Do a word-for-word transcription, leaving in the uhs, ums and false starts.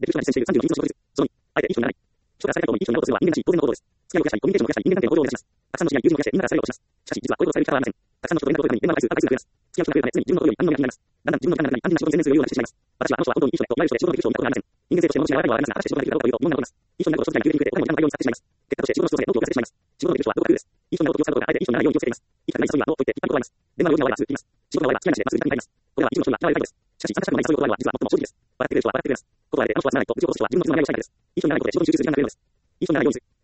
レベルに実践しているさんじゅうの技術の一つ。そのに、あえていい人にならない。人からされたことにいい人になろうとするのは人間らしい、当然の行動です。付き合いを増やしたり、コミュニケーションを増やしたり、人間関係を増やします。たくさんの知り合い、友人を増やして、みんなからされることをします。しかし、実はこういうことをされる力はありません。たくさんの人と連絡を取るために、連絡の回数、高い数が増えます。付き合う人が増えるため、常に自分のことより他人の目が気になります。だんだん自分の考えの中に単純な仕事に専念するようなしてしまいます。私はあの人は本当にいい人だと言われる人で仕事ができる人を見たことがありません。人間性としての知らないはありますが、果たして仕事ができるかどうかというと疑問が残ります。いい人になることを長時間に急激に増えて、他にも時間の大量に使ってしまいます。結果として仕事の質を下げ、動機をさせてしまいます。仕事のできる人はどこか空です。いい人になろうと気を使うことがあえていい人にならないように気をつけています。いい人になりそうにはノーと言って一旦断ります。電話の用事が終わればすぐ切ります。仕事が終われば付き合いなしでまっすぐ時間に入ります。これは一部の人には嫌われる態度です。しかし、参加したくもないそういう断りは実は最も正直です。笑ってくれる人は笑ってくれます。断られてあの人はつまらないと愚痴を起こす人は自分の気の悩みをしたいのです。いい人にならないことで仕事に集中する時間が増えるのです。いい人にならないようにする。